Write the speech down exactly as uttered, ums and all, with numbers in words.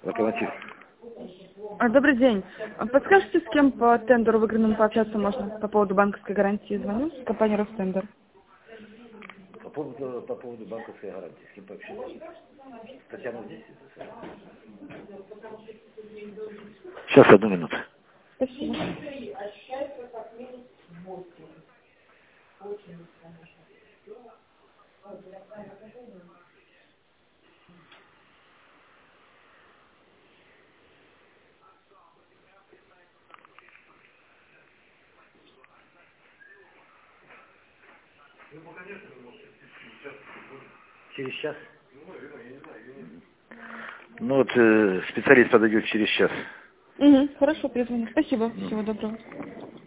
Локомотив. А, Добрый день. А Подскажите, с кем по тендеру выигранному пообщаться можно по поводу банковской гарантии? Звоню с компании Ростендер. По поводу, по поводу банковской гарантии, с кем пообщаться? Татьяна здесь? Сейчас, одну минуту. Спасибо. Через час? Ну вот э, специалист подойдет через час. Угу, хорошо, перезвоню. Спасибо. Всего доброго.